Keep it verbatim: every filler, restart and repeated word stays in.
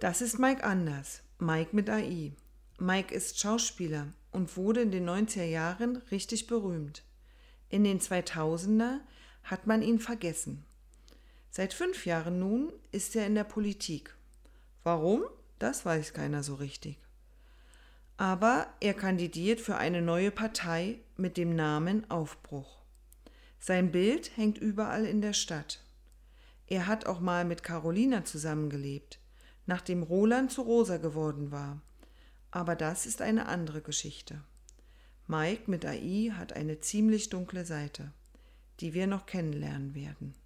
Das ist Mike Anders, Mike mit A I. Mike ist Schauspieler und wurde in den neunziger Jahren richtig berühmt. In den zweitausender hat man ihn vergessen. Seit fünf Jahren nun ist er in der Politik. Warum? Das weiß keiner so richtig. Aber er kandidiert für eine neue Partei mit dem Namen Aufbruch. Sein Bild hängt überall in der Stadt. Er hat auch mal mit Carolina zusammengelebt, nachdem Roland zu Rosa geworden war. Aber das ist eine andere Geschichte. Mike mit A I hat eine ziemlich dunkle Seite, die wir noch kennenlernen werden.